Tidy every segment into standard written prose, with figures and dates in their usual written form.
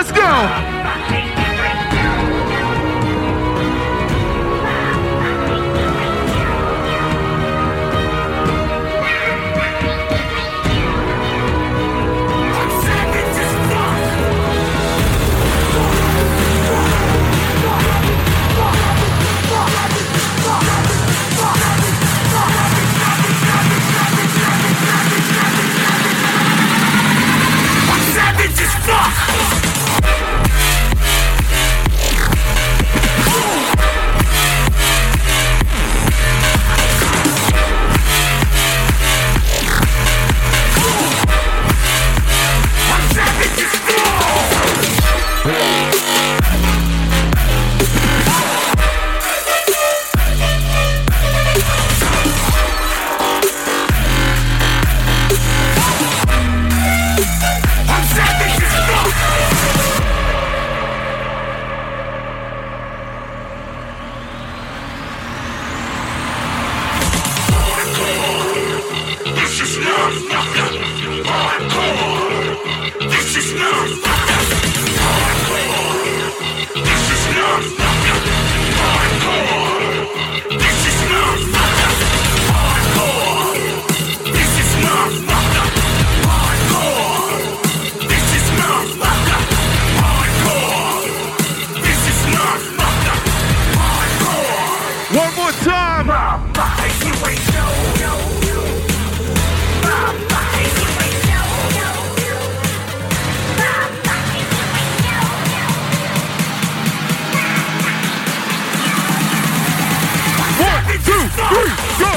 let's go. One more time. One, two, three, go.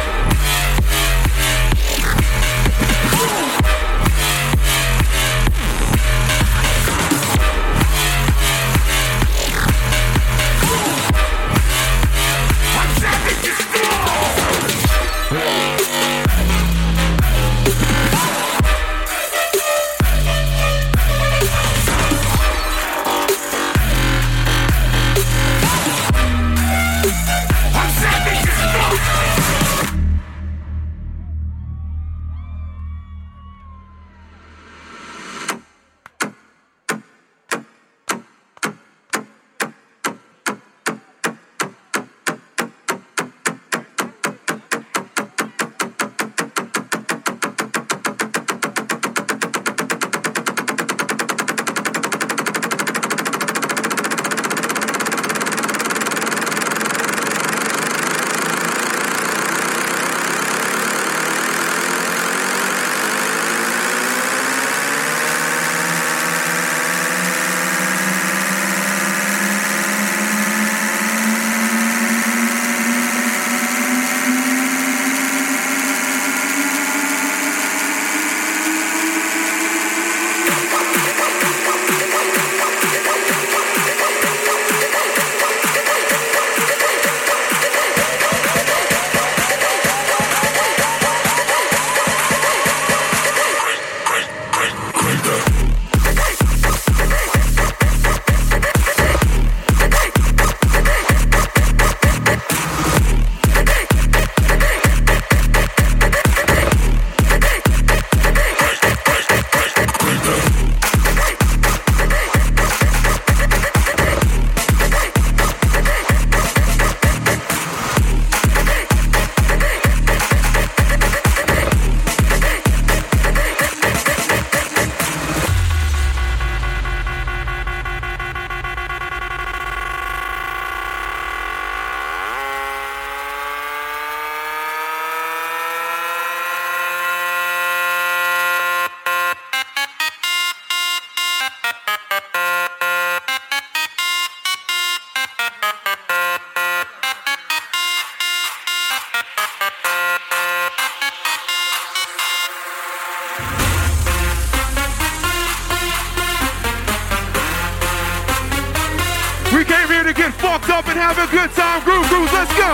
We came here to get fucked up and have a good time. Groove Grooves, let's go.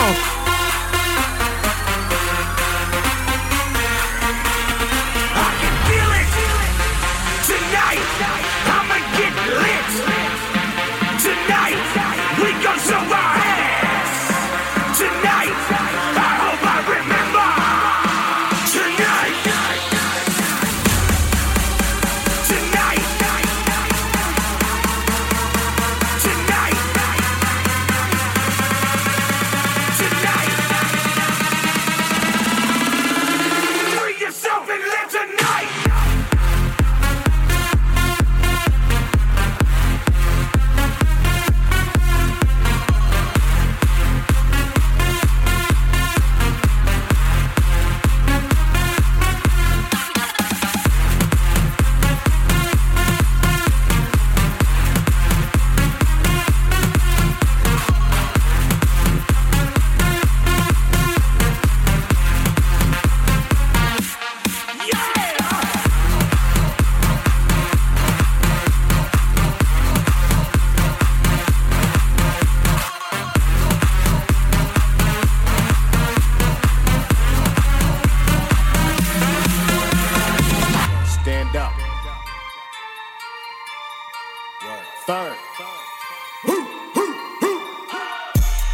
I can feel it tonight. I'ma get lit tonight. We gon' show our ass tonight. I hope I remember tonight. Tonight.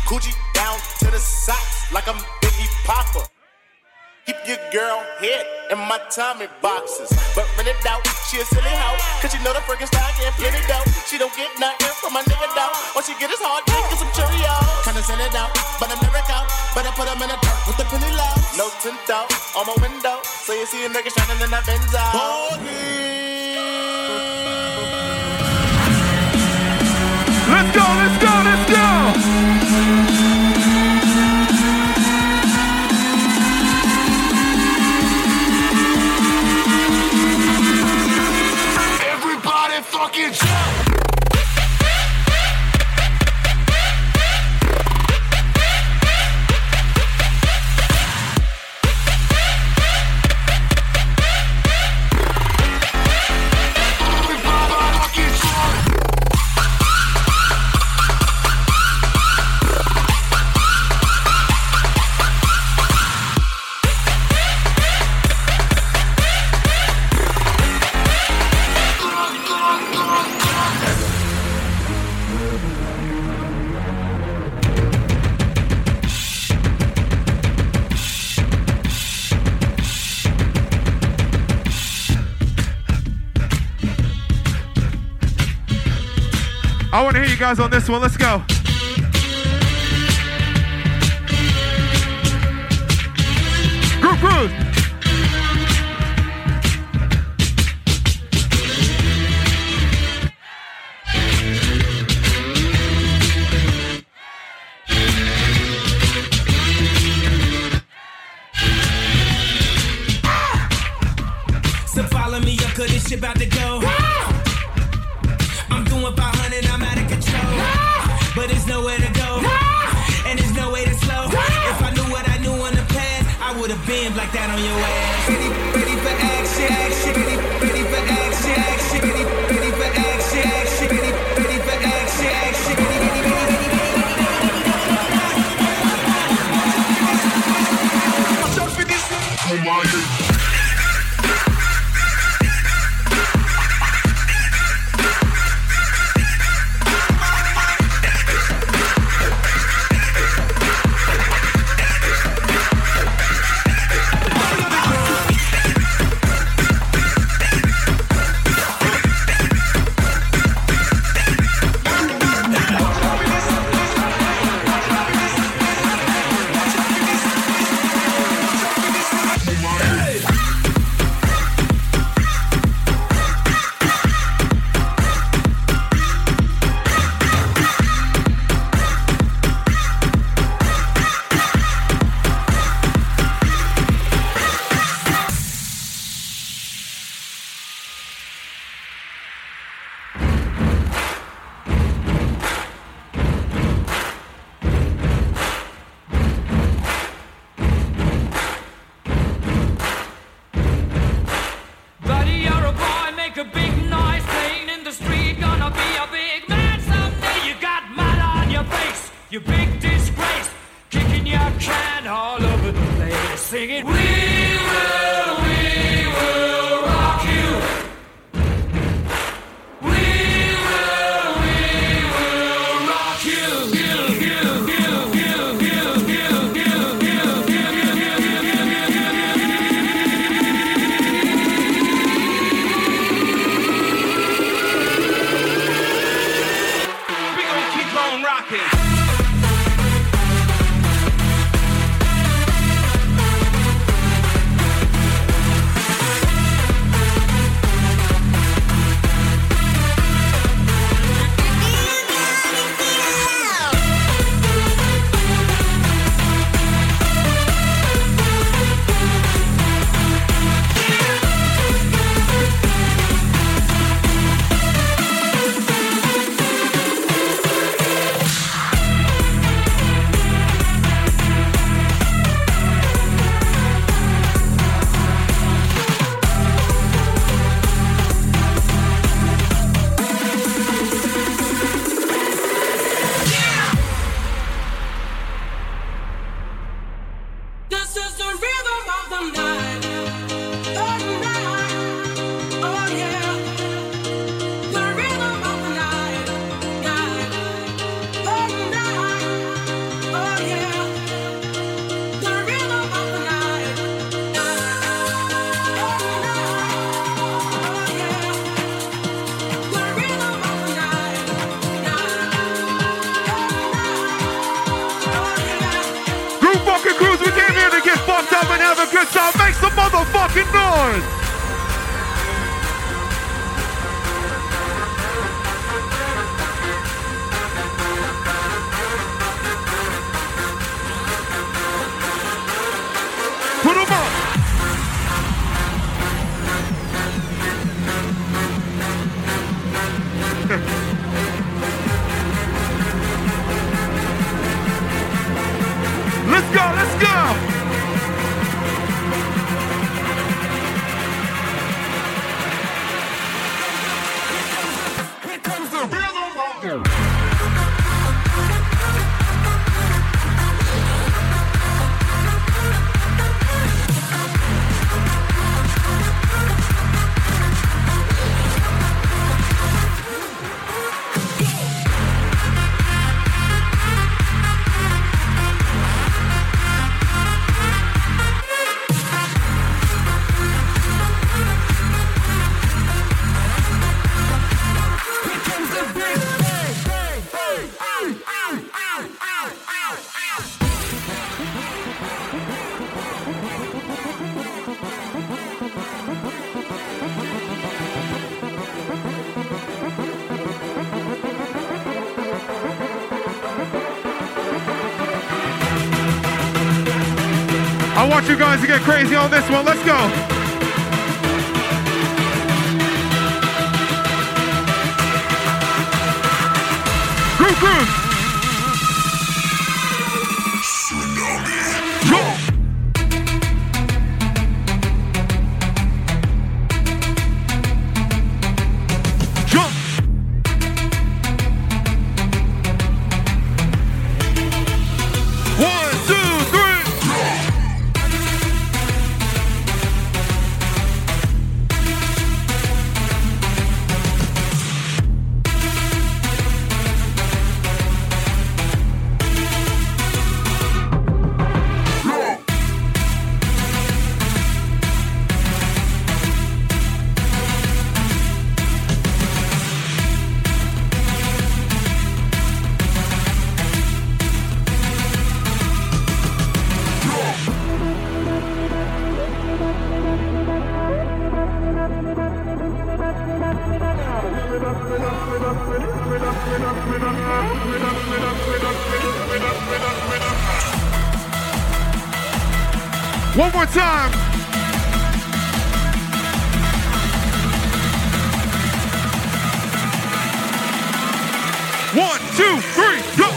Coochie down to the socks like I'm Biggie Papa. Keep your girl head in my Tommy boxes. But rent it out, she a silly hoe. Cause she know the freaking style getting plenty dough. She don't get nothing from my nigga though. All she get is hard dick and some Cheerios. Tryna send it out, but I'm never out. But I put them in the dirt with the penny low. No tint out on my window. So you see a nigga shining in that Benzo. Let's go, let's go, let's go! Everybody fucking jump! I want to hear you guys on this one. Let's go. Group cruise. So follow me up, cause this shit about to go. I'm doing 500, I'm out of control. But there's nowhere to go. And there's no way to slow. If I knew what I knew in the past, I would have been like that on your ass. Ready for action, action. Ready for action, action. Ready for action, action. Ready for action, action. Oh my God. You big disgrace, kicking your can all over the place, singing, we will rock you. We will rock you. We gonna keep on rocking. have a good time, make some motherfucking noise. Put 'em up. Let's go, let's go. Here comes the rhythm. I want you guys to get crazy on this one. Let's go. Groove, groove. Tsunami. Go. Jump. One, two, three. One more time. One, two, three, go.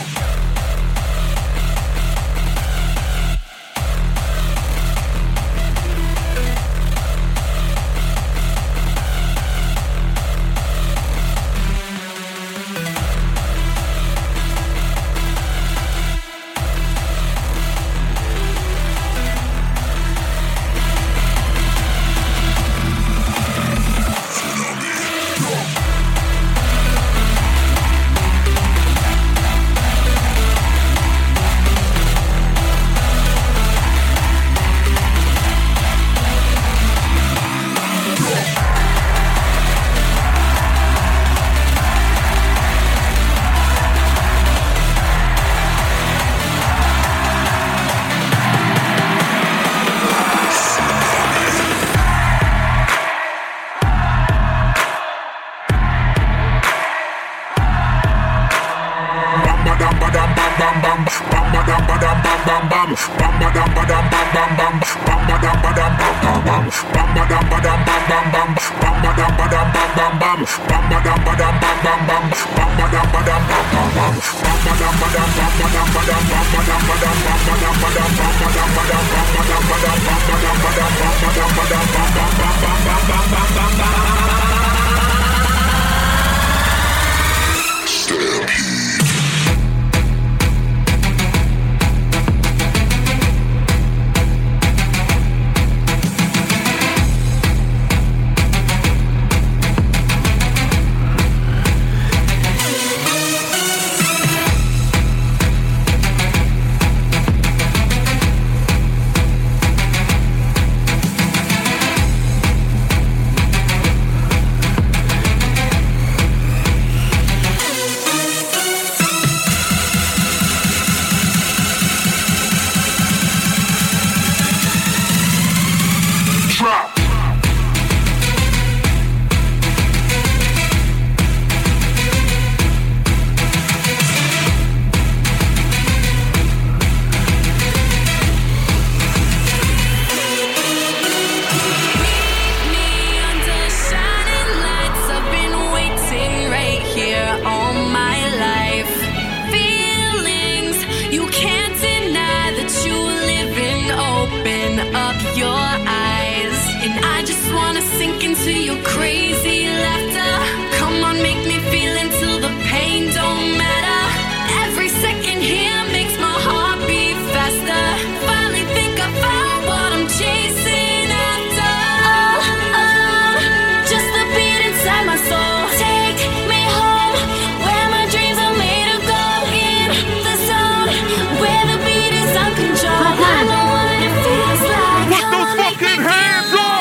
You can't deny that you're living. Open up your eyes, and I just wanna sink into your crazy laughter. Come on, make me feel until the pain don't matter. Every second here makes my heart beat faster. Finally think I found what I'm chasing after. Oh, just the beat inside my soul. Take me home, where my dreams are made of go. In the zone, where the beat is uncontrolled. I know what it feels like. Put those fucking hands up!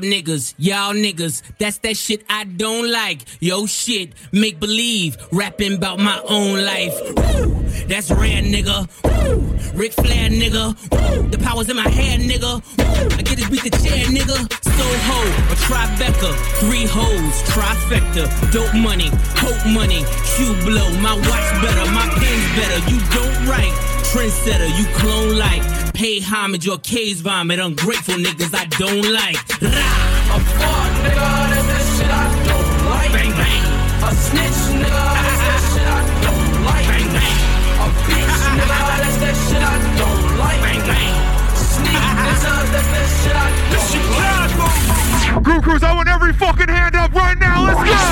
y'all niggas, that's that shit I don't like. Yo shit, make believe, rapping about my own life. Woo! That's rare, nigga. Woo! Ric Flair, nigga. Woo! The power's in my hand, nigga. Woo! I get to beat the chair, nigga. Soho, a Tribeca, 3 hoes, trifecta, dope money, hope money, Q blow, my watch better, my pen's better, you don't write, trendsetter, you clone like, pay homage or case vomit, ungrateful niggas I don't like. Rah! A fraud, nigga, that's that shit I don't like. Bang, bang. A snitch, nigga, that's that shit I don't like. Bang, bang. A bitch, nigga, that's that shit I don't like. Bang, bang. Sneak, nigga, that's that shit I don't like. Groove Cruise, I want every fucking hand up right now. Let's go.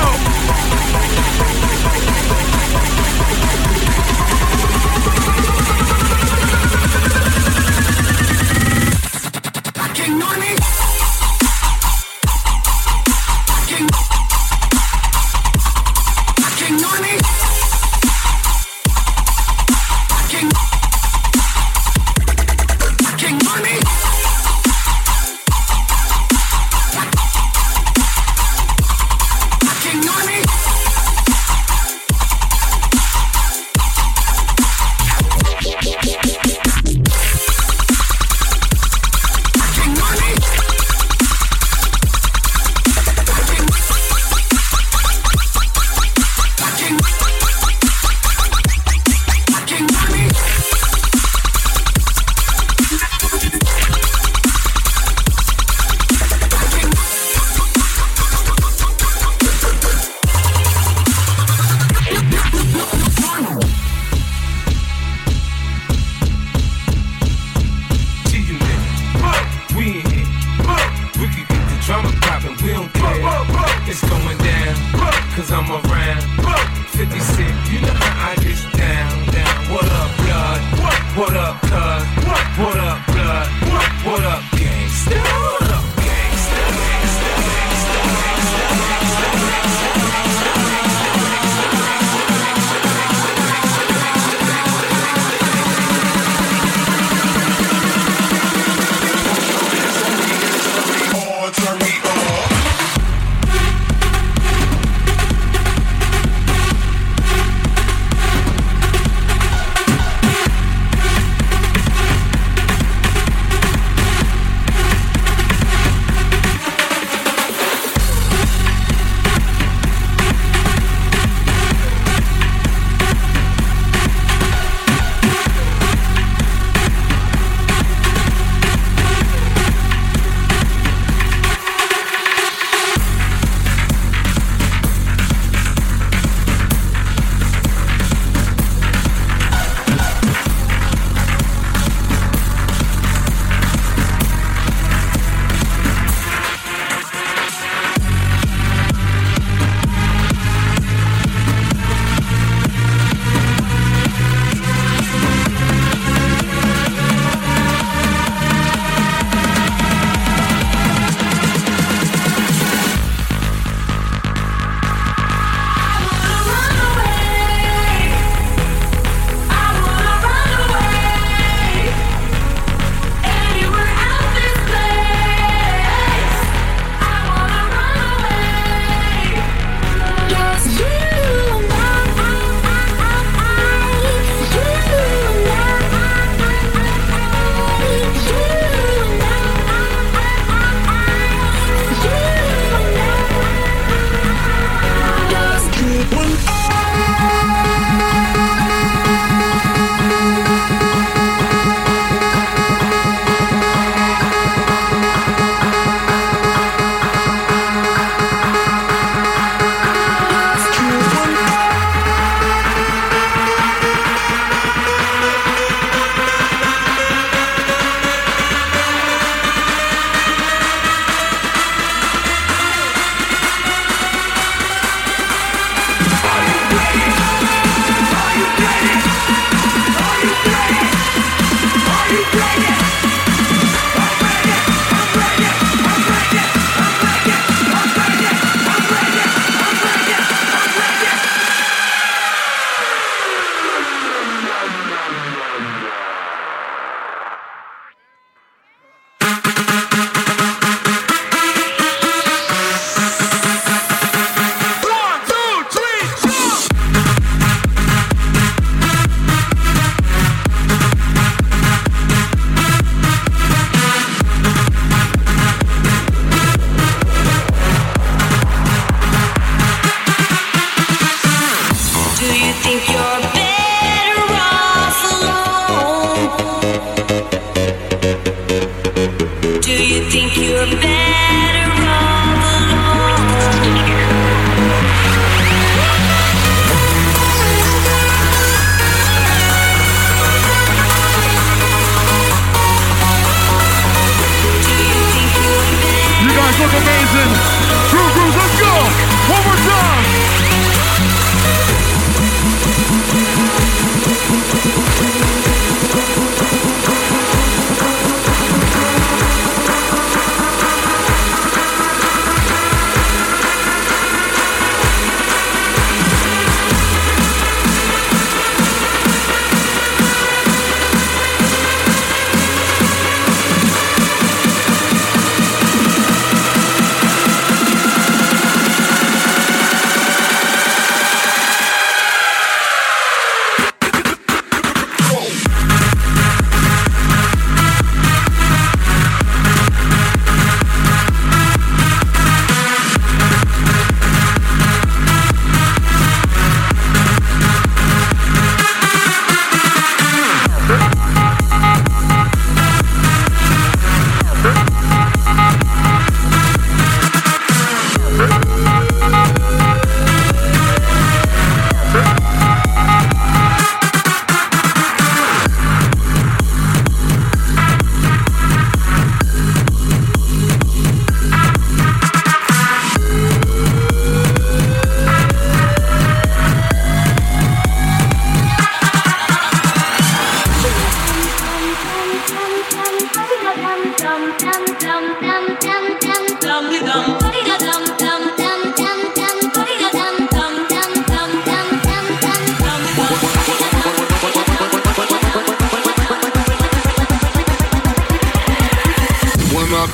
King Money. King Money. King Money. King Money. King Money.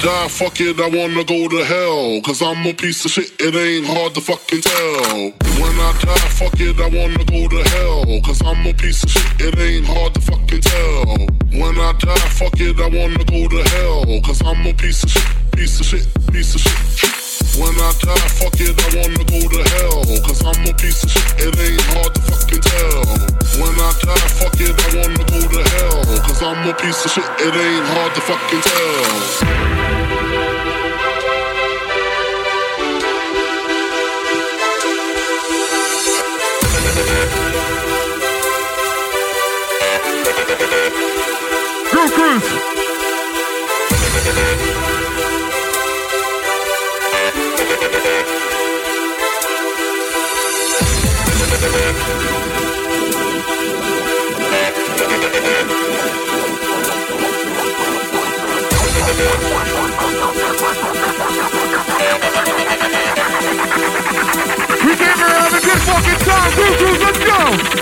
die, fuck it, I wanna go to hell. Cause I'm a piece of shit, it ain't hard to fucking tell. When I die, fuck it, I wanna go to hell. Cause I'm a piece of shit, it ain't hard to fucking tell. When I die, fuck it, I wanna go to hell. Cause I'm a piece of shit, piece of shit, piece of shit. When I die, fuck it, I wanna go to hell. Cause I'm a piece of shit, it ain't hard to fucking tell. When I die, fuck it, I wanna go to hell. Cause I'm a piece of shit, it ain't hard to fucking tell. Groove Cruise. We came here to have a good fucking time. Groove Cruise, let's go.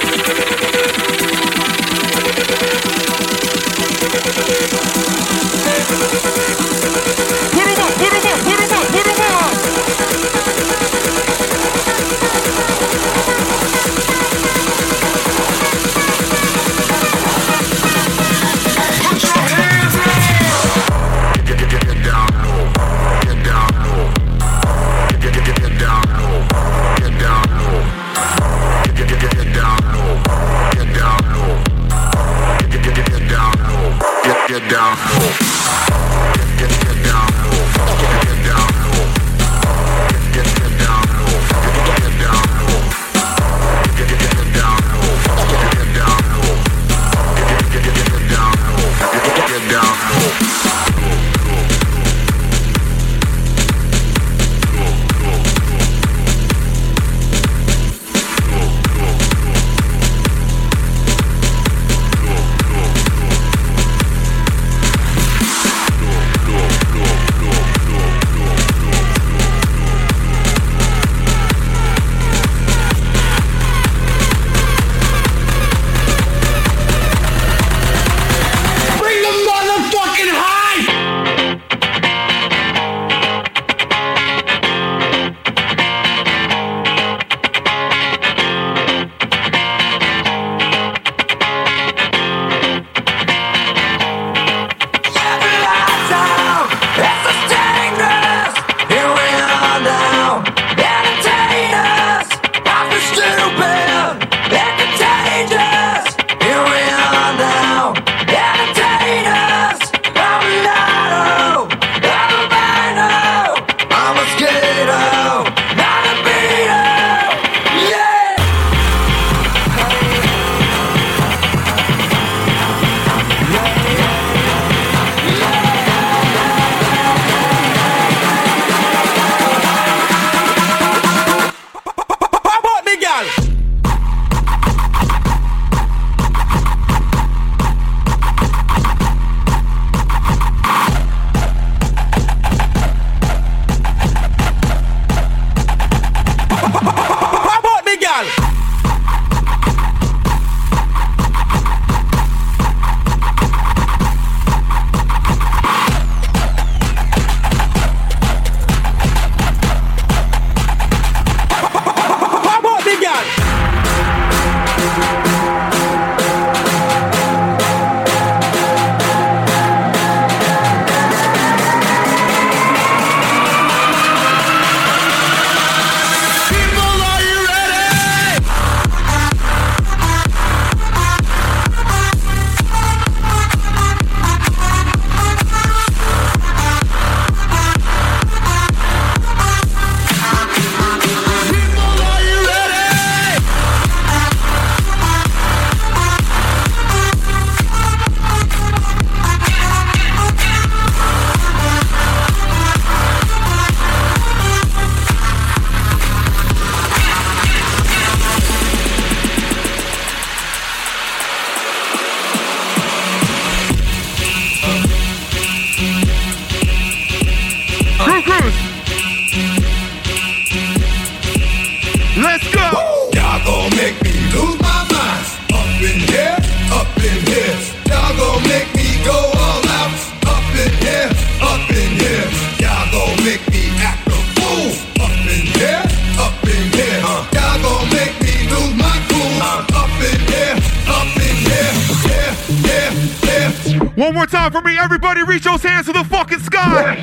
Put 'em up, put 'em up, put 'em up, put 'em up. Put your hands up. Get down low. Get down low. Get down low. Get down low. Get down low. in here. Y'all gon' make me lose my cool. Up in here, yeah. One more time for me, everybody reach those hands to the fucking sky.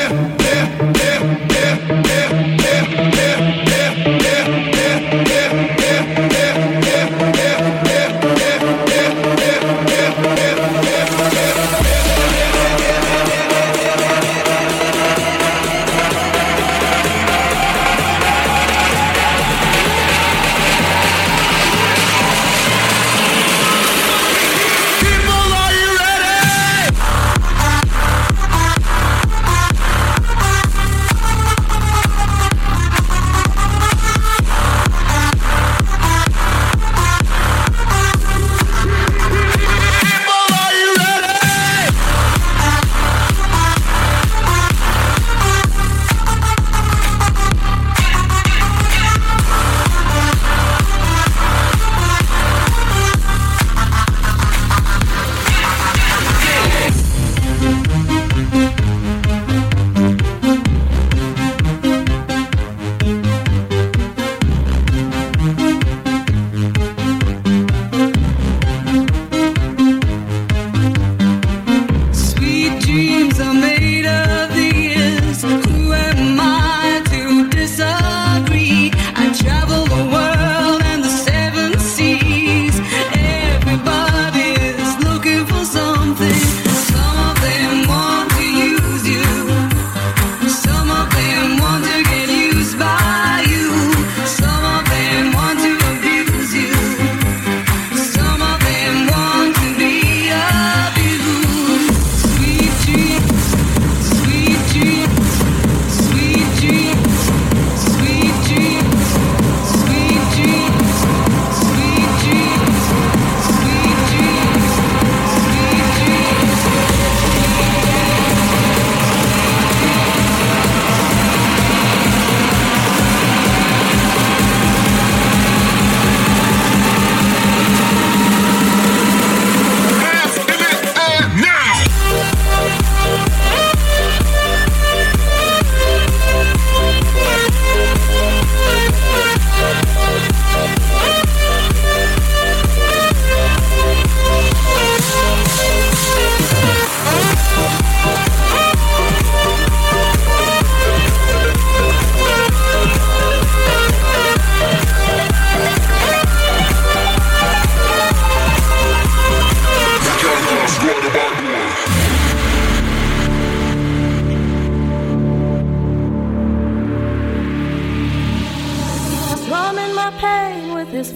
his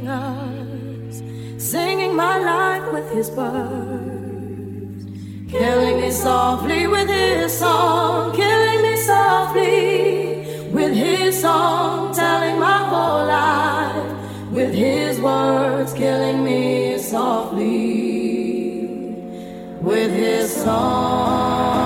fingers, singing my life with his words, killing me softly with his song, killing me softly with his song, telling my whole life with his words, killing me softly with his song.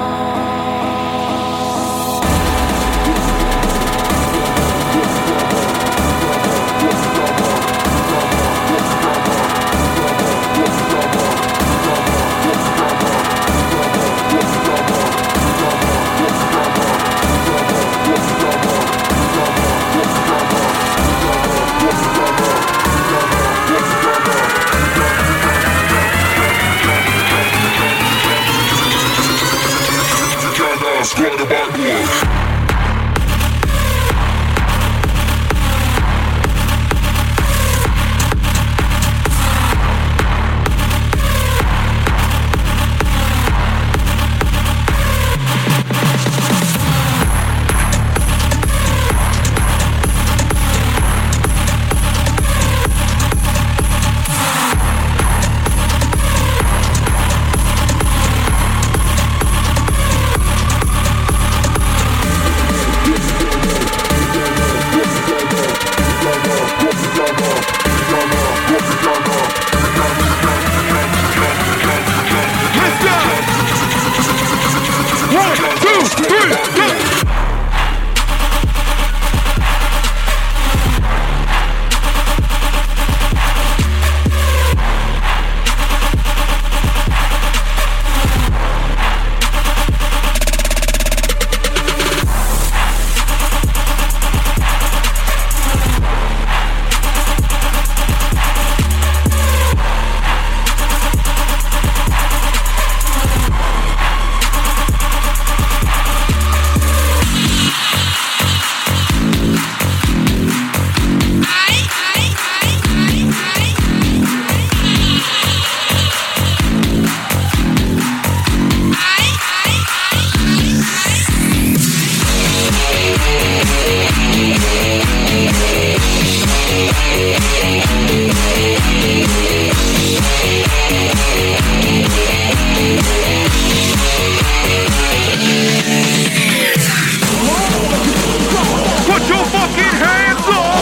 fucking hands up.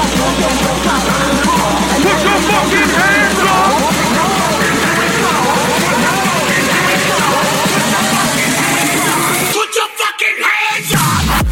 Put your fucking hands up. Put your fucking hands up.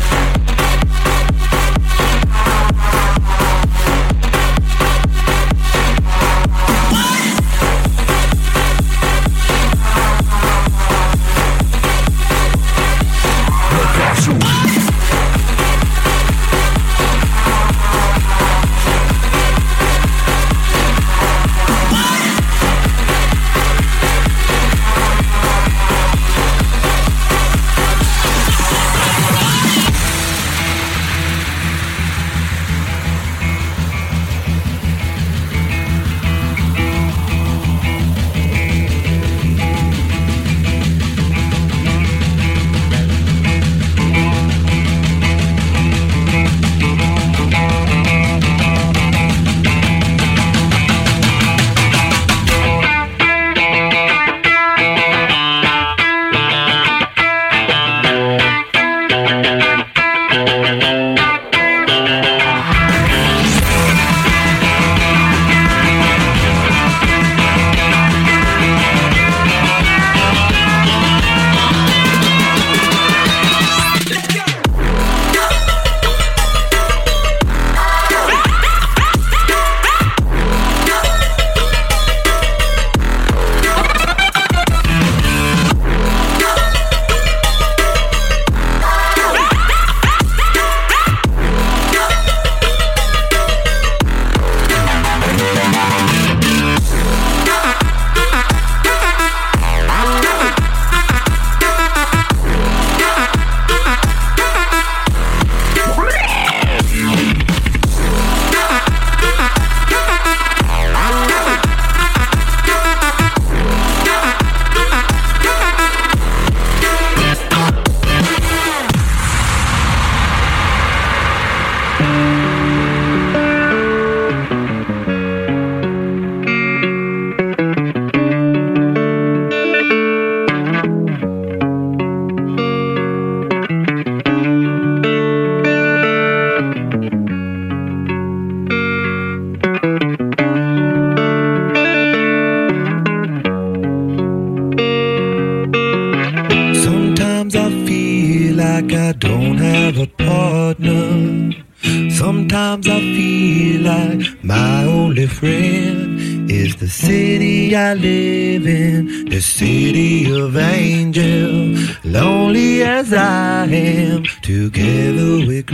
like I don't have a partner. Sometimes I feel like my only friend is the city I live in, the city of angels. Lonely as I am, together we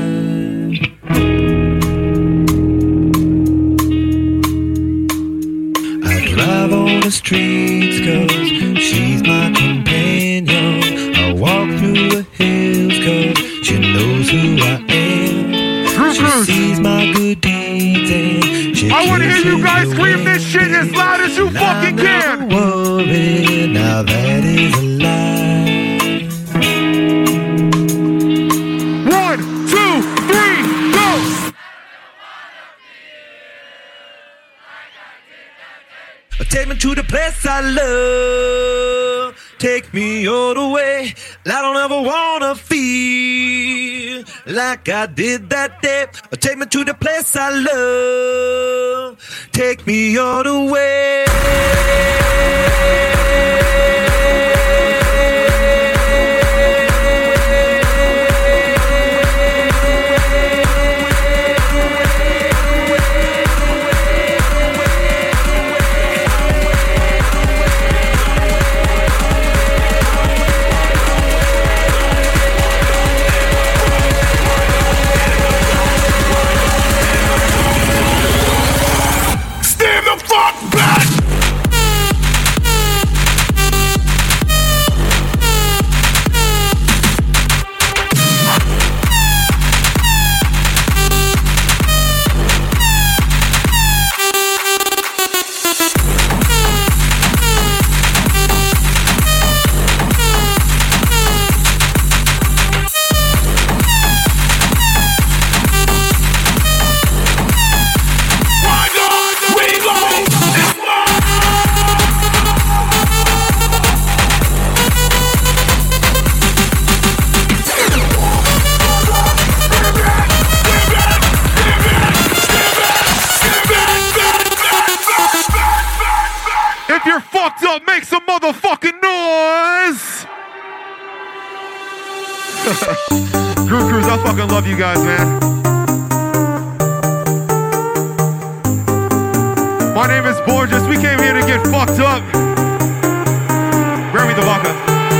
cry. I drive on the streets 'cause she's my companion. I walk through the hills 'cause she knows who I am. She sees my good deeds and she I want to hear you guys scream this shit as loud as you fucking can. Worry, now that is a lie. 1, 2, 3, go! Take me to the place I love. Take me all the way. I don't ever wanna feel like I did that day. Take me to the place I love. Take me all the way. Stand the fuck back! up, make some motherfucking noise. Groove Cruise, I fucking love you guys, man. My name is Borges. We came here to get fucked up. Grammy the Waka.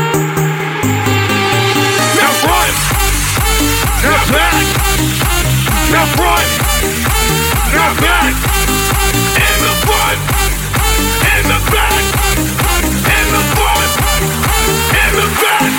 Now front. Now back. Now front. Now back. In the front. In the back. In the front. In the back.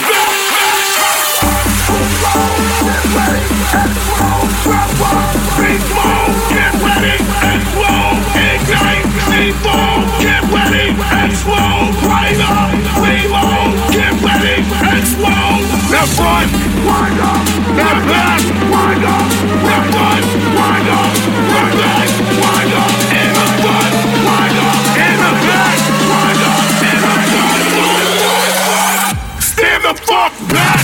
Big move, get ready, explode, ignite, C4, get ready, explode, right up, reload, get ready, explode, now front, wind up, now back, wind up, now front, wind up, now back, wind up, in the front, wind up, in the back, wind up, in the front, stand the fuck back.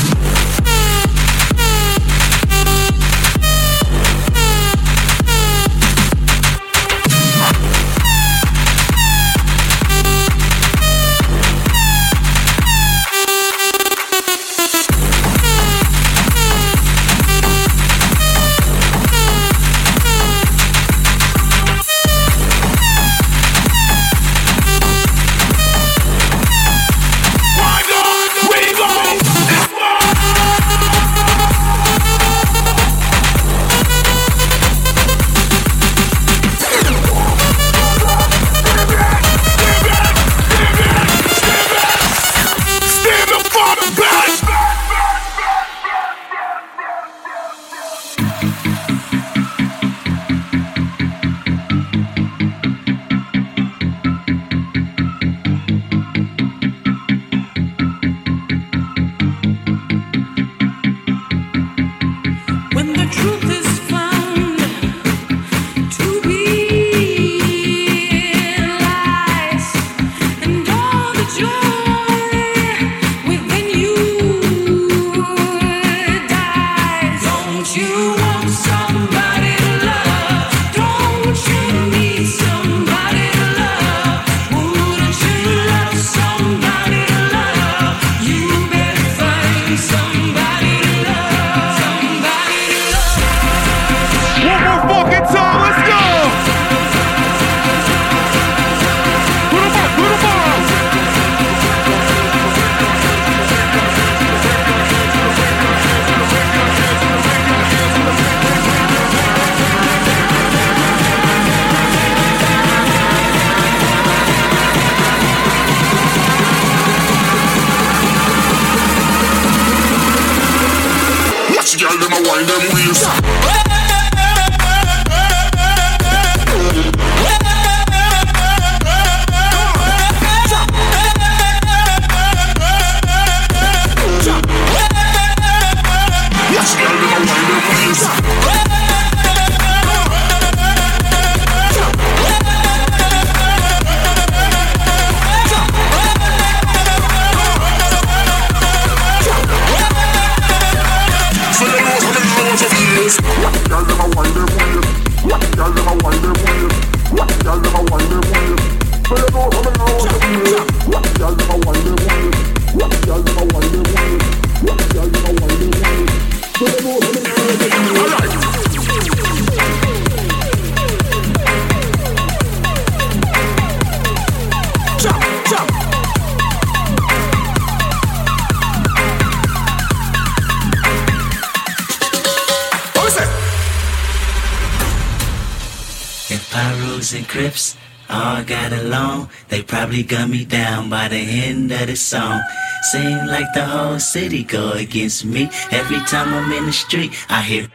And Crips all got along. They probably gun me down by the end of the song. Seem like the whole city go against me. Every time I'm in the street, I hear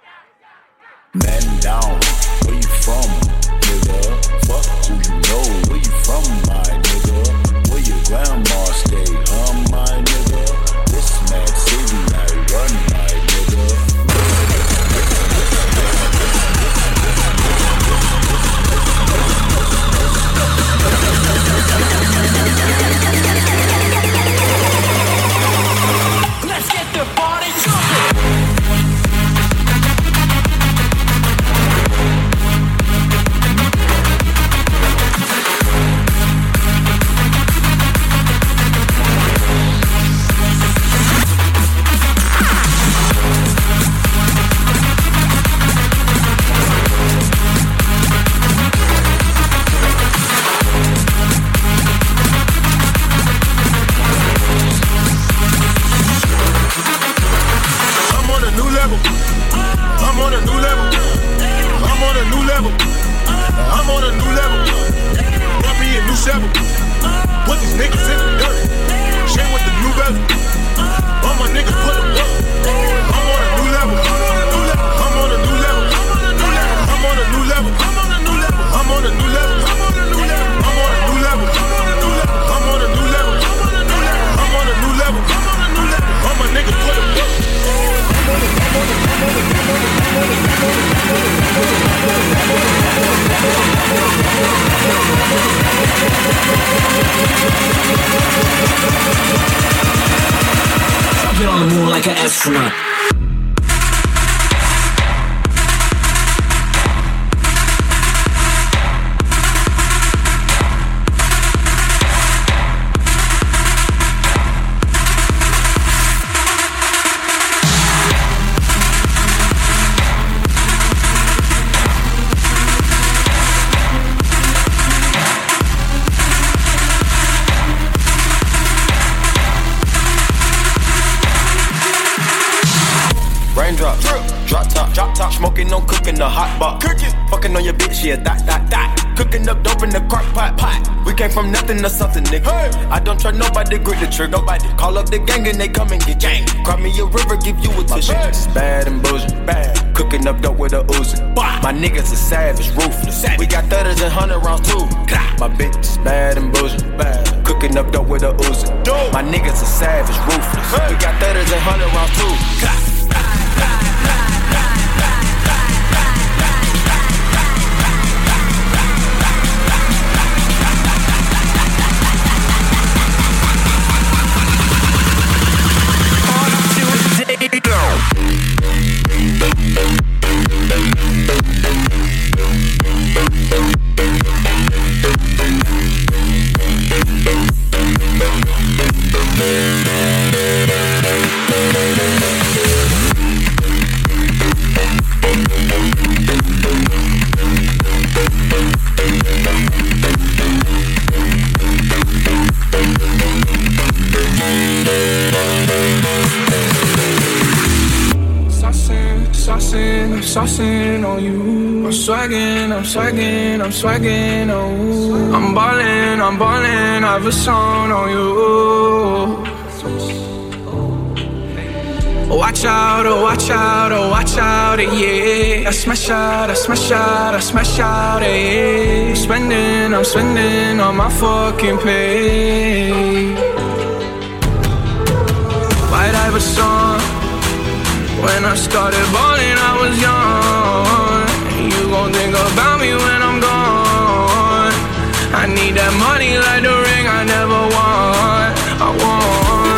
man down. Where you from, nigga? Fuck who you know. Where you from, my nigga? Where your grandma stay, my nigga? This mad city I run, my nigga. Let's get the party jumping. 7. Put these niggas in the dirt. Chain with the new bezel. All my niggas put them up. I'm on a new level. I'm on a new level. I'm on a new level. I'm on a new level. I'm on a new level. I'm on a new level. I'm on a new level. I'm on a new level. I'm on a new level. All my niggas put them up. I've been on the moon like an astronaut. Drop top, smoking on cooking the hot pot. Fucking on your bitch, yeah, that. Cooking up dope in the crock pot. We came from nothing to something, nigga. Hey. I don't trust nobody, grip the trigger. Nobody call up the gang and they come and get gang. Cry me a river, give you a tissue. It's bad and bullshit, bad. Cooking up dope with a Uzi. My niggas are savage, ruthless. We got 30s and 100 rounds too. My bitch is bad and bullshit, bad. Cooking up dope with a Uzi. My niggas are savage, ruthless. We got 30s and 100 rounds too. Saucing on you. I'm swagging, oh. I'm ballin', I have a song on you. Watch out, yeah. I smash out, yeah. I'm spending on my fucking pay. White Iverson. When I started ballin', I was young. You gon' think about me when I'm gone. I need that money like the ring I never won. I want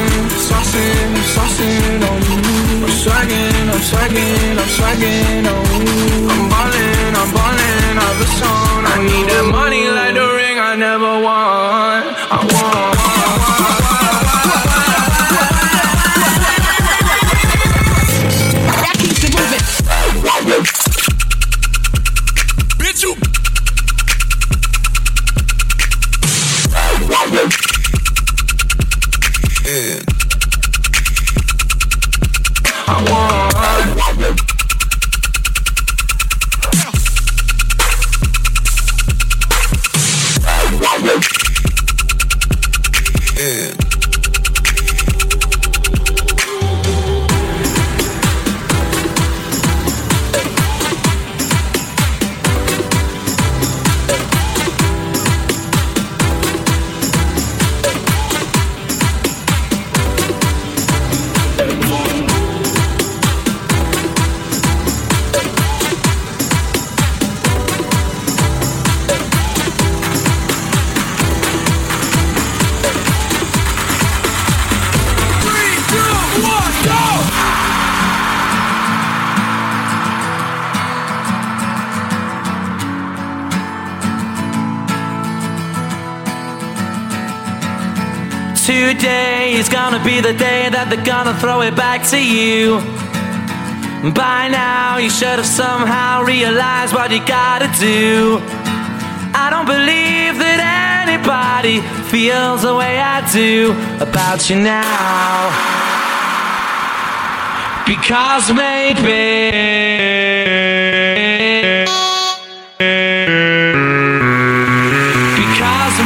saucing on you. I'm swaggin' on you. I'm ballin', I have a song. I need that money like the ring I never won. I want. Bitch, you. Yeah. I want. Yeah. Today is gonna be the day that they're gonna throw it back to you. By now you should have somehow realized what you gotta do. I don't believe that anybody feels the way I do about you now. Because maybe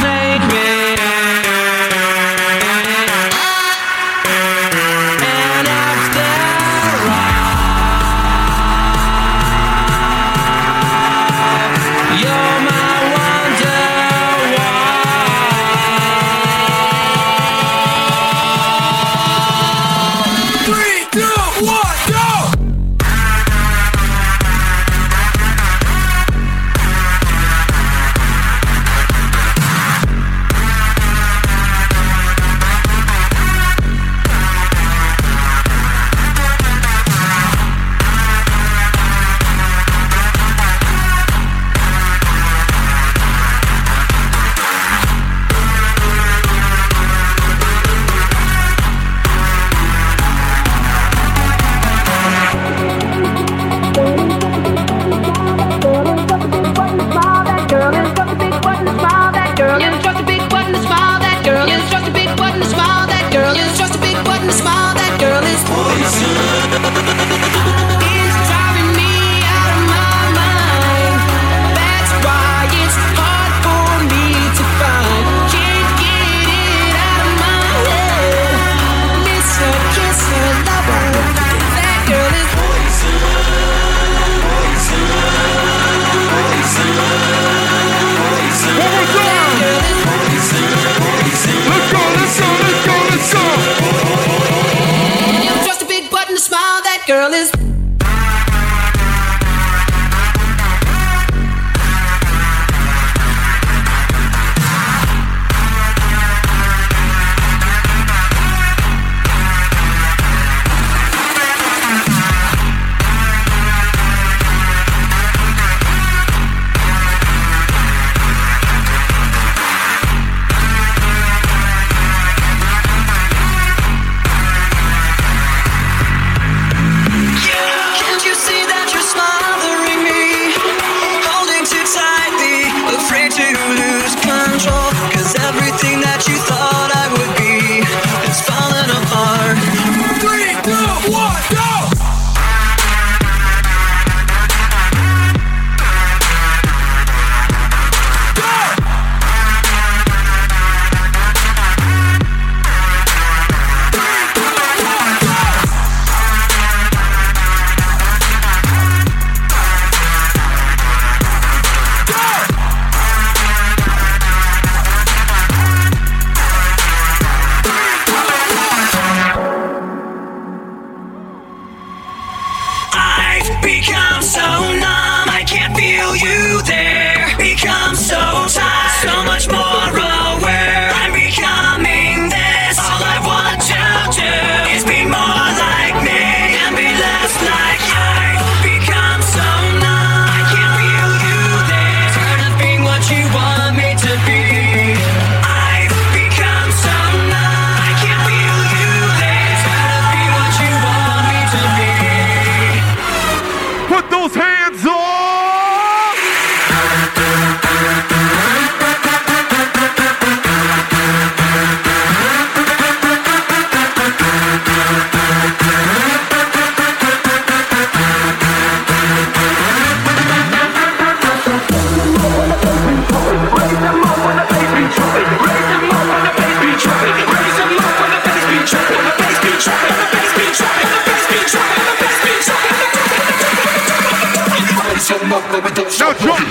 Now jump.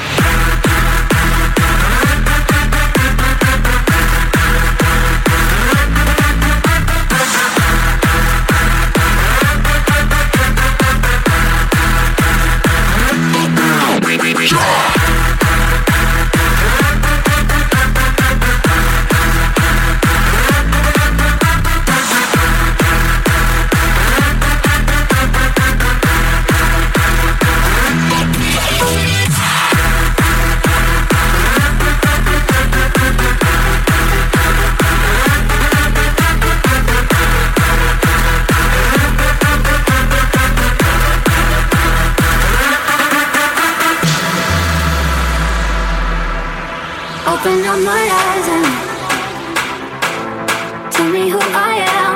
Open up my eyes and tell me who I am.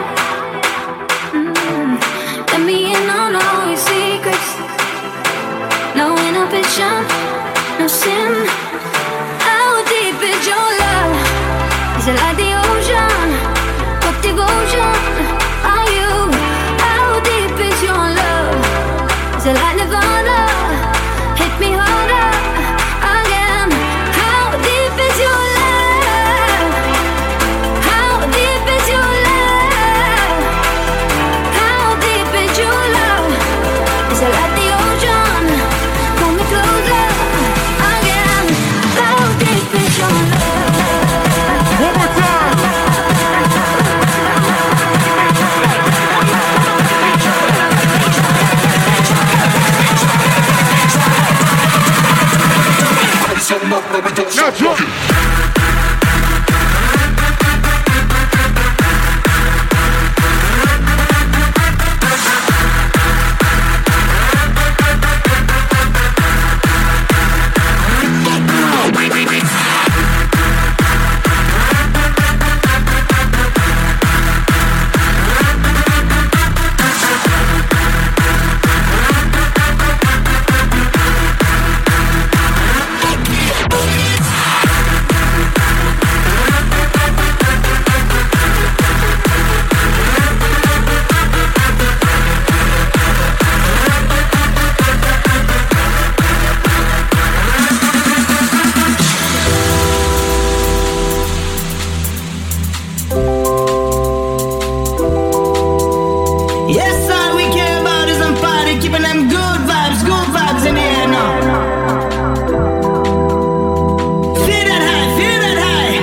Let me in on all your secrets. No inhibition, no sin. How deep is your love? Is it like the ocean? What devotion are you? How deep is your love? Is it like Nirvana? Hit me harder again. How deep is your love? How deep is your love? How deep is your love? Is it like the ocean? Pull me closer again. How deep is your love? One more time. Now jump. Yes, all we care about is them party, keeping them good vibes in the air now. Feel that high.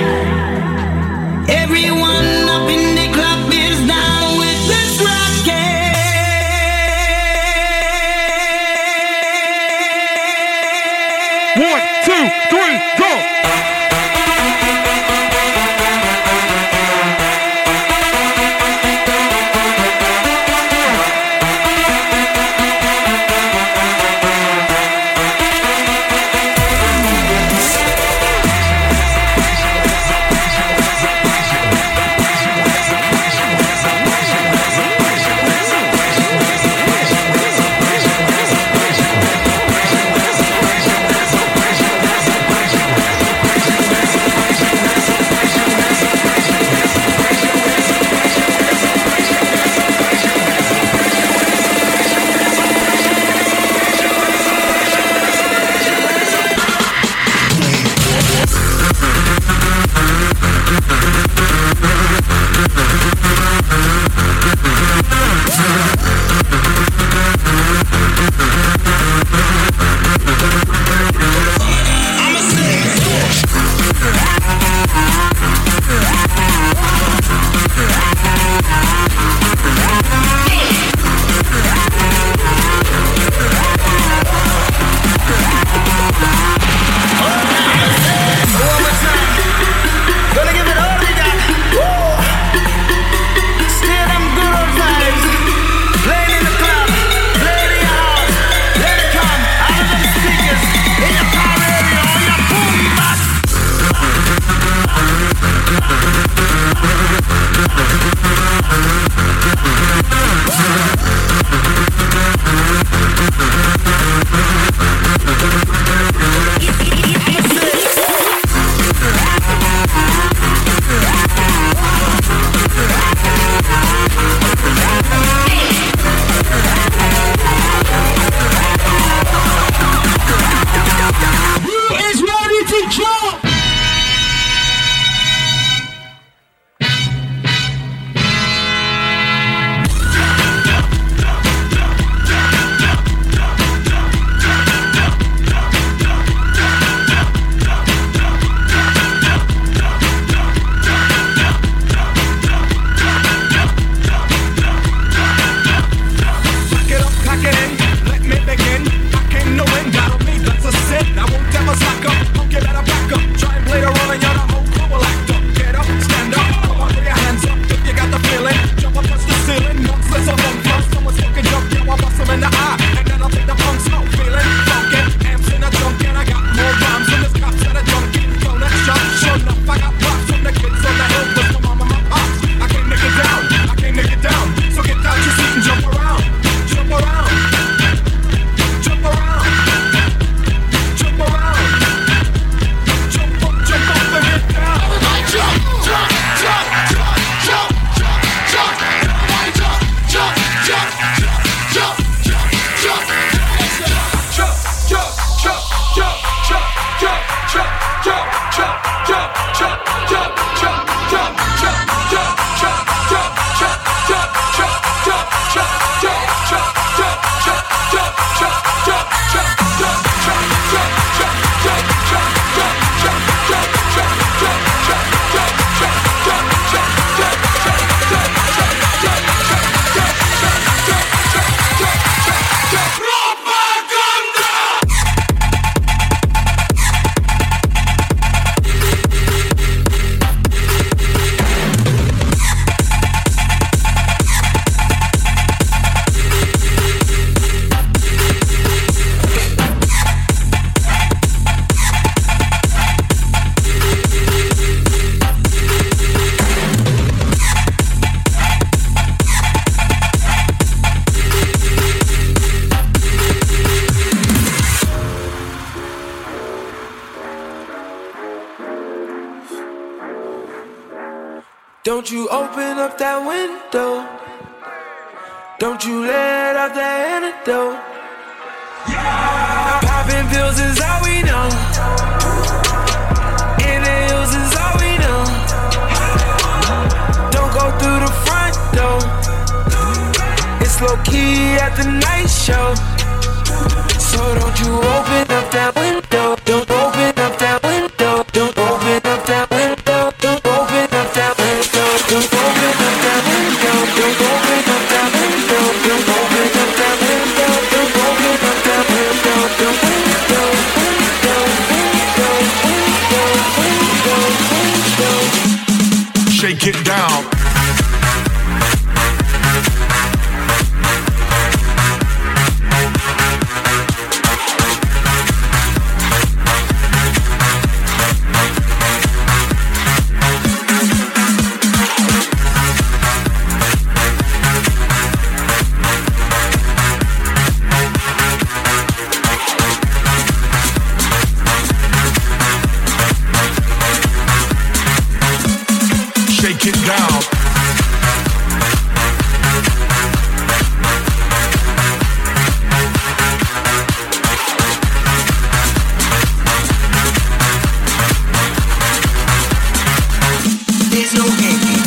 Everyone up in the club is down with this rocket. 1, 2, 3, go. Don't you open up that window. Don't you let out that antidote. Popping pills is all we know. In the hills is all we know. Don't go through the front door. It's low key at the night show. So don't you open up that window. Don't open up that window. Don't open up that window. Don't open up that window. Don't open up that window. Don't open up that window. Don't open up that window. Don't open up that window. Don't window. Shake it down. Shake it down. There's no ending.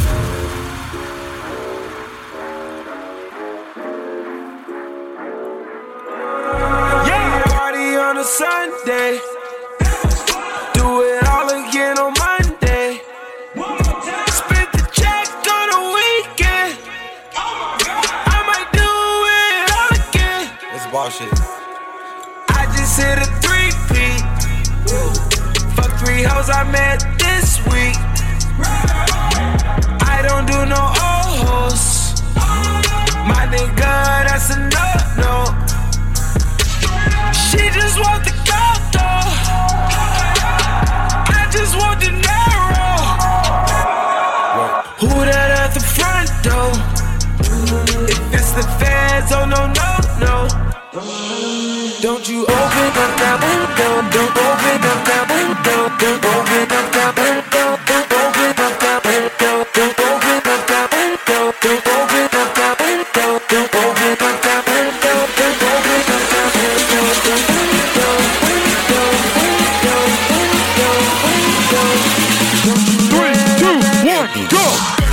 Yeah, party on a Sunday. Do it all again on Monday. Split the check on a weekend. I might do it all again. It's bullshit. I just hit a 3-peat. Fuck 3 hoes I met this week. I don't do no old hoes. My nigga, that's a no-no. She just want the gold though. I just want the narrow. Who that at the front door? If it's the feds, oh no, no, no. Don't you open up that window. Don't open up that window. Don't open up that window. Don't open up that window. Don't open up that window. Don't open up that window. Don't open up that window. Don't open up that window. Don't 3, 2, 1, go!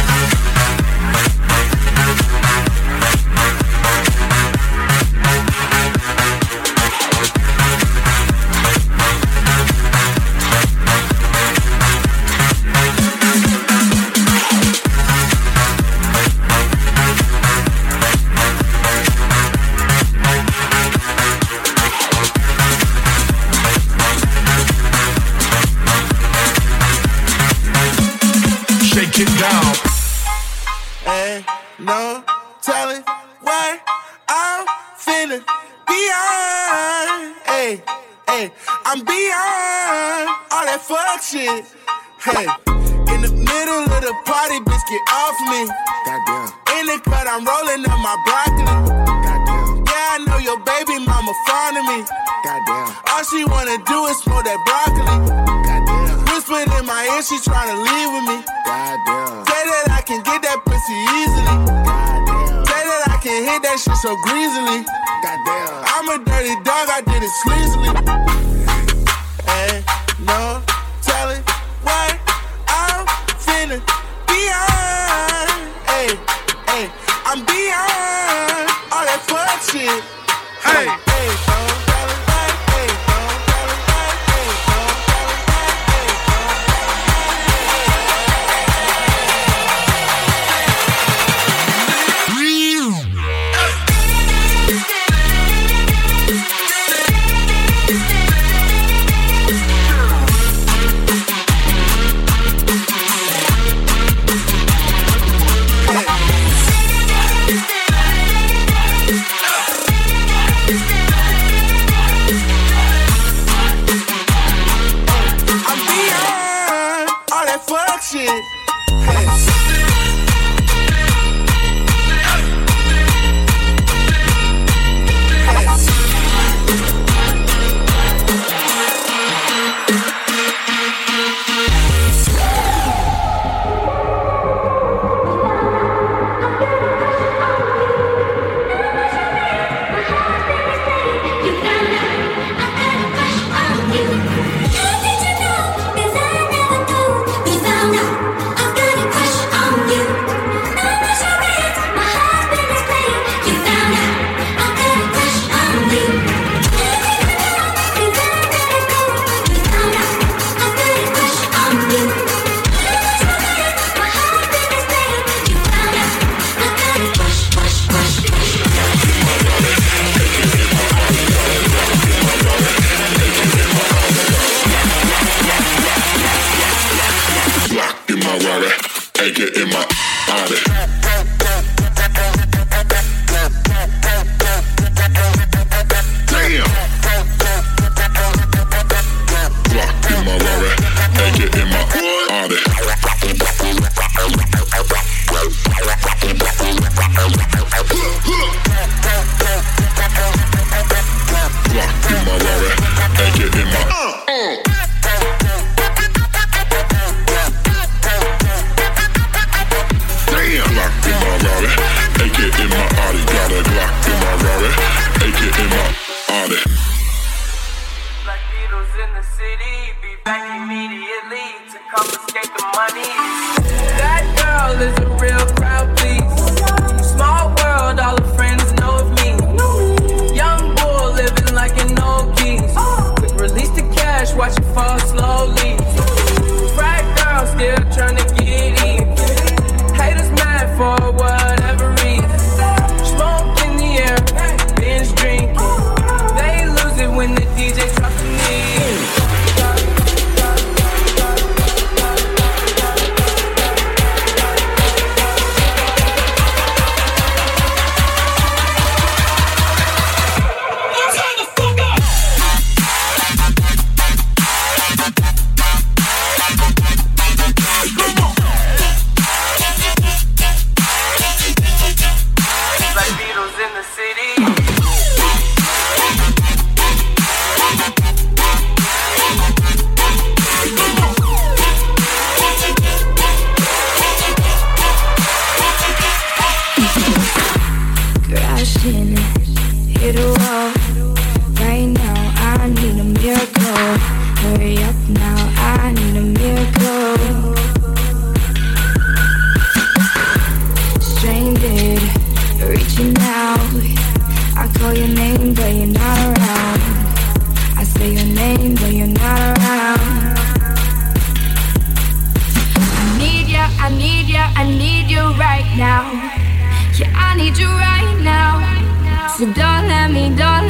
Shake it down. Ain't no telling what I'm feeling beyond. Hey, hey, I'm beyond all that fuck shit. Hey, in the middle of the party, bitch, get off me. Goddamn. In the cut, I'm rolling up my broccoli. Goddamn. Yeah, I know your baby mama fond of me. Goddamn. All she wanna do is smoke that broccoli. Whispering in my ear, she tryna leave with me. Goddamn. Say that I can get that pussy easily. Goddamn. Say that I can hit that shit so greasily. Goddamn. I'm a dirty dog, I did it sleazily. Ain't no telling what I'm feeling beyond. Hey, hey, I'm beyond all that fuck shit. Hey, hey, don't tell it like, hey, don't tell it like, hey, don't tell it like, hey, on. Damn. Glock in my Rari, AK in my Audi. Got a Glock in my Rari, AK in my Audi. Black Beatles in the city, be back immediately to confiscate the money. That girl is a real crowd, please. Small world, all her friends know of me. Young bull living like an old geese. Quick release the cash, watch it fall slowly. Frat girl still trying to get in. Haters mad for whatever reason. Smoke in the air, binge drinking. They lose it when the DJ drops the knee. Hit a wall. Right now, I need a miracle. Hurry up now, I need a miracle. Stranded, reaching out. I call your name, but you're not around. I say your name, but you're not around. I need ya, I need ya, I need you right now. Yeah, I need you right now. So don't let me down.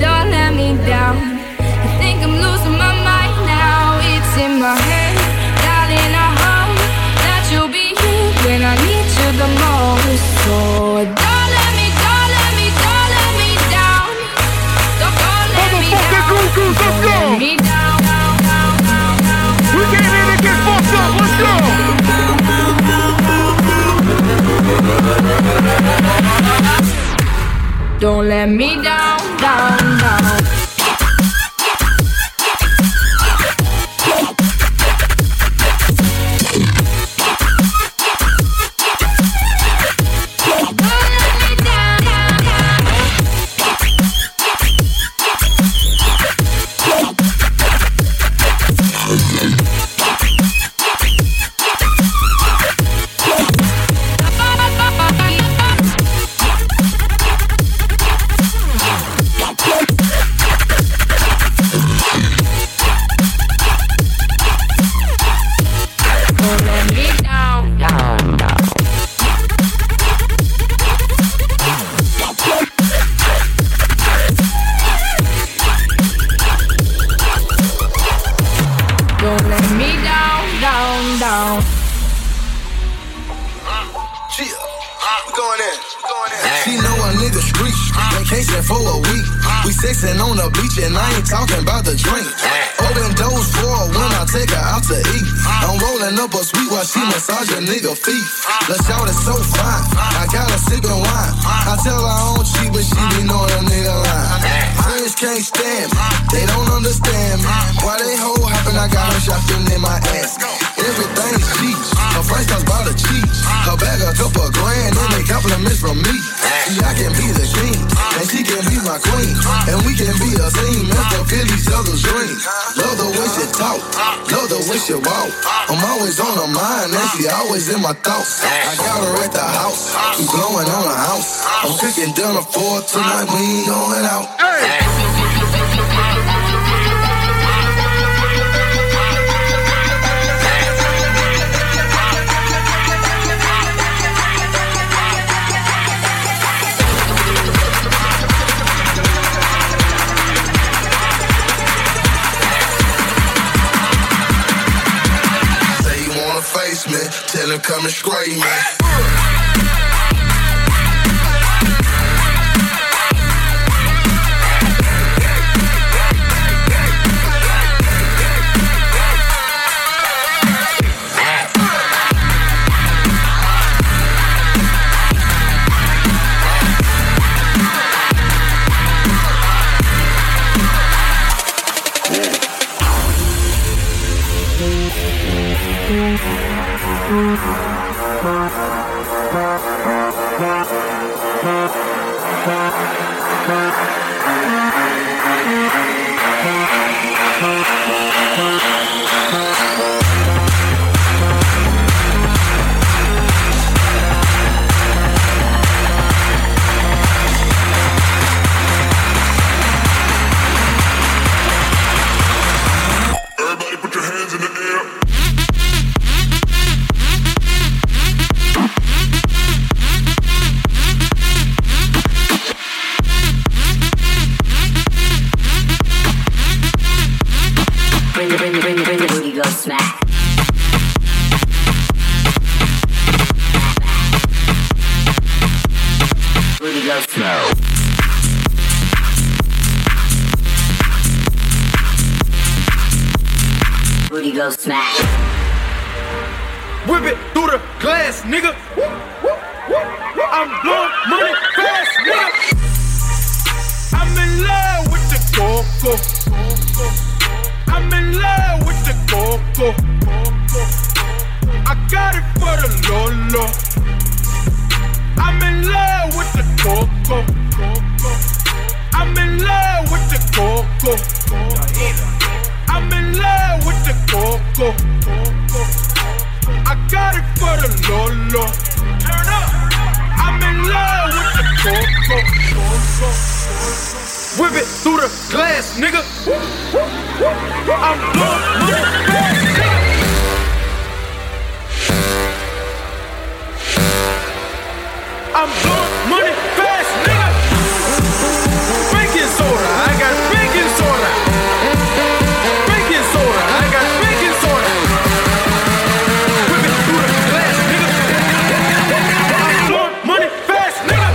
I think I'm losing my mind now. It's in my head, darling, I hope that you'll be here when I need you the most. So don't let me down. Don't let me down. Don't let me down. We came in to get fucked up, let's go! Don't let me down. Sexing on the beach and I ain't talking about the drink. Open doors for her when I take her out to eat. I'm rolling up a sweet while she massage a nigga feet. The shout is so fine, I got her sipping wine. I tell her I don't cheat, but she be knowing a nigga line. Friends can't stand me, they don't understand me. Why they hoe hopping, I got her shopping in my ass. Everything's cheap, her price comes by the cheap. Her bag a couple grand and they compliments from me. See, I can be the king, and she can be my queen. And we can be a team and fulfill each other's dreams. Love the way she talk, love the way she walk. I'm always on her mind and she always in my thoughts. I got her at the house, we blowing on her house. I'm cooking dinner for her tonight, we ain't going out. Face me, tell him come and scrape me. Whip it through the glass, nigga. I'm blowing money fast, nigga. I'm in love with the coco. I'm in love with the coco. I got it for the Lolo. I'm in love with the coco. I'm in love with the coco. I'm in love with the coco. I got it for the Lolo. Turn up. I'm in love with the coco. Whip it through the glass, nigga. I'm blowing money fast, nigga. I'm blowing money fast, nigga. Baking soda, I got baking soda. Baking soda, I got baking soda. Whip it through the glass, nigga. I'm blowing money fast, nigga.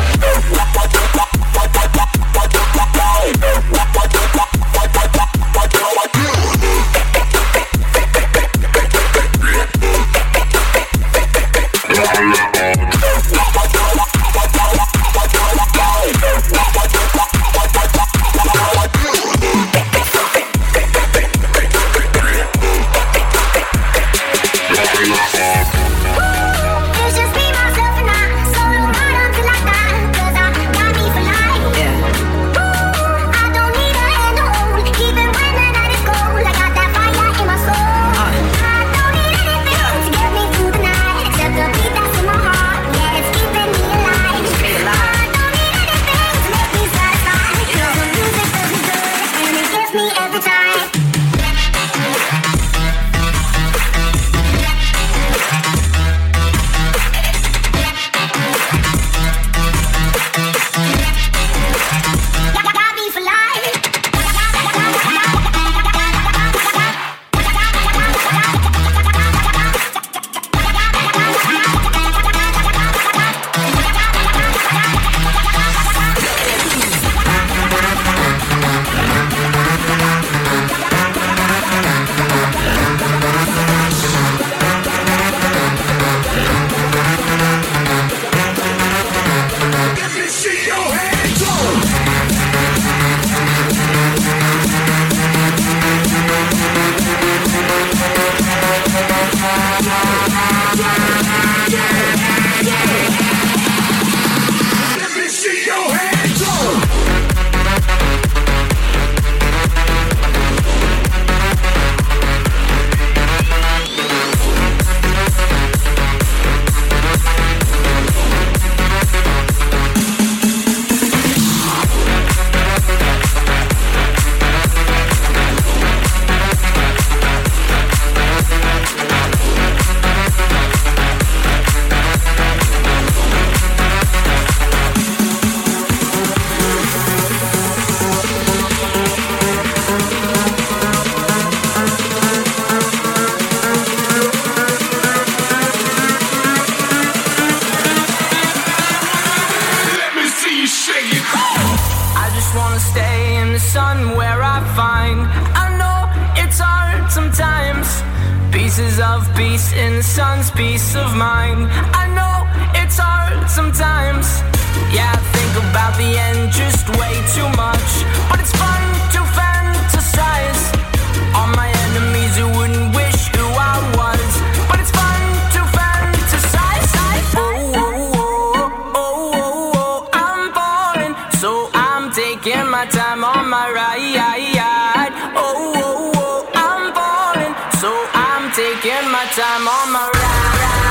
Pieces of peace in the sun's peace of mind. I know it's hard sometimes. Yeah, I think about the end just way too much. But it's fun to fantasize on my enemies who wouldn't wish who I was. But it's fun time on my ride.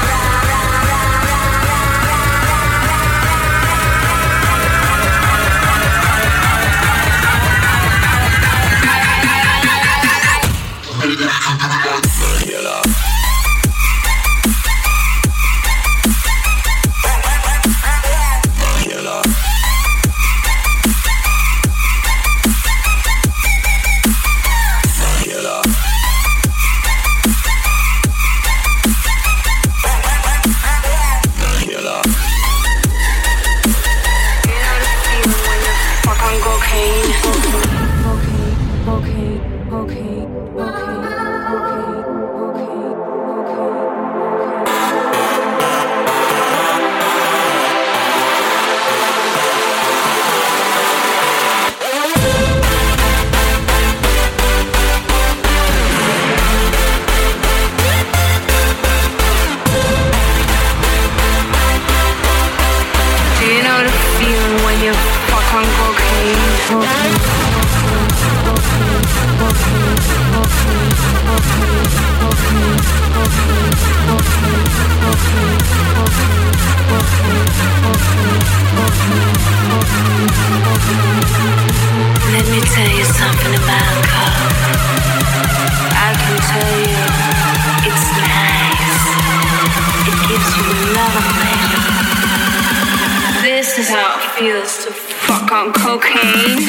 Let me tell you something about coke. I can tell you it's nice. It gives you a lot of pleasure. This is how it feels to fuck on cocaine.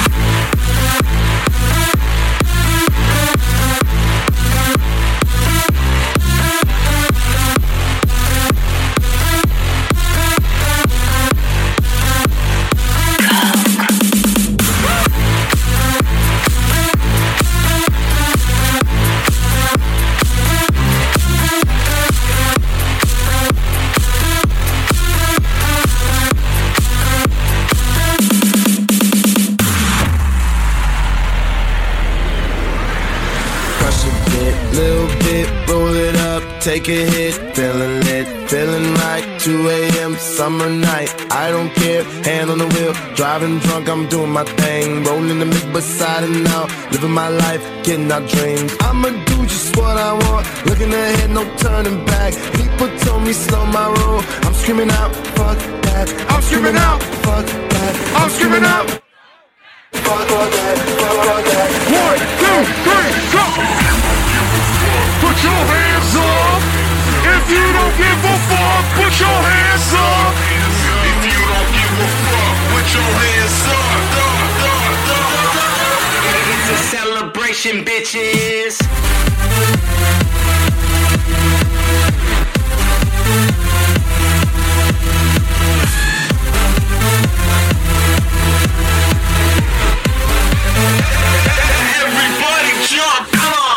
Take a hit, feeling lit, feeling right. 2 a.m. summer night, I don't care. Hand on the wheel, driving drunk, I'm doing my thing. Rolling the mid beside and out, living my life, getting our dreams. I'ma do just what I want, looking ahead, no turning back. People told me slow my roll, I'm screaming out, fuck that. I'm screaming out, fuck that. I'm screaming out, fuck that, fuck that. 1, 2, 3, go! Put your hands up if you don't give a fuck. Put your hands up if you don't give a fuck. Put your hands up. It's a celebration, bitches. Everybody jump, come on.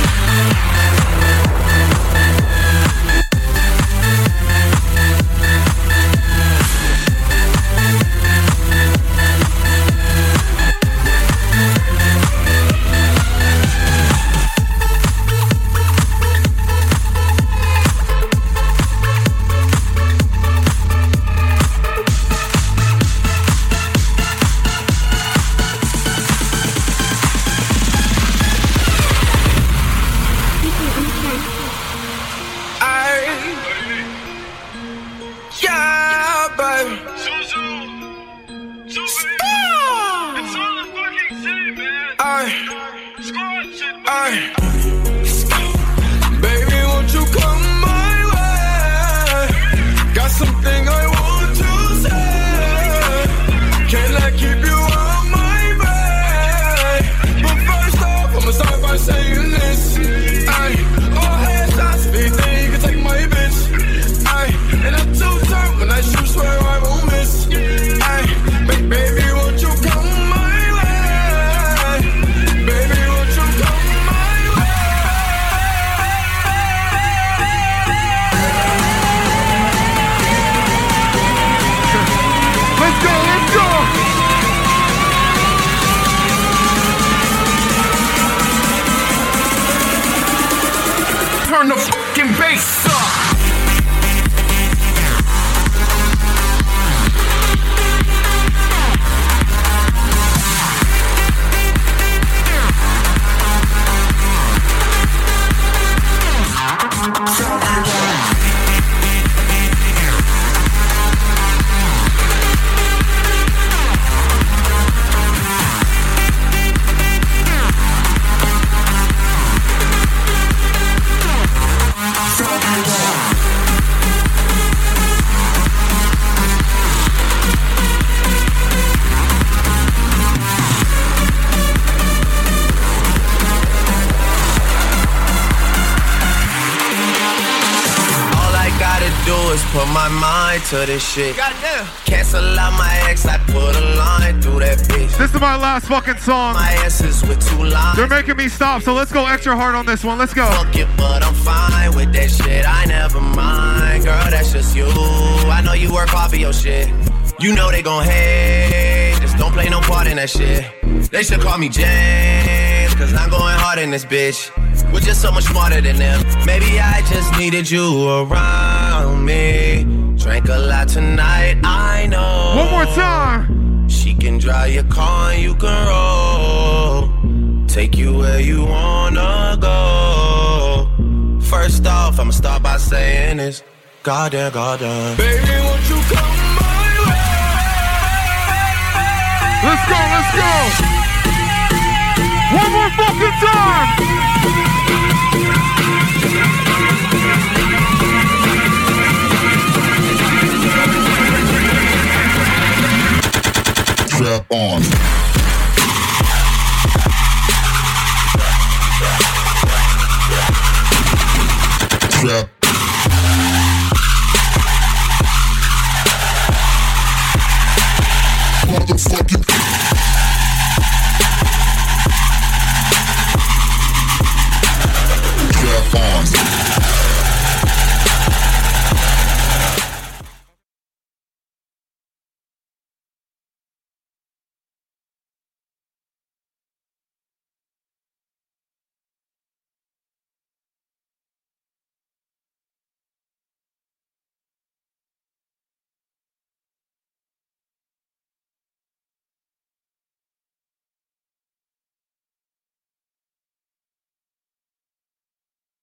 Baby, won't you come my way? Got something I want to say. Can I keep you on my way? But first off, I'ma start by saying this. All headshots, if you think you can take my bitch. And I'm too turn when I shoot, swear I won't miss. Baby, won't you come my way? Baby, won't you come my way? Let's go, let's go! Turn the fucking bass up! put my mind to this shit. Cancel out my ex, I put a line through that bitch. This is my last fucking song. My asses with 2 lines. They're making me stop, so let's go extra hard on this one. Let's go. Fuck it, but I'm fine with that shit. I never mind, girl, that's just you. I know you work hard for your shit. You know they gon' hate. Just don't play no part in that shit. They should call me James, cause I'm going hard in this bitch. We're just so much smarter than them. Maybe I just needed you around me. Drank a lot tonight, I know. One more time. She can drive your car and you can roll. Take you where you wanna go. First off, I'ma start by saying this. Goddamn, goddamn. Baby, won't you come my way? Let's go, let's go. One more fucking time. Strap on. Strap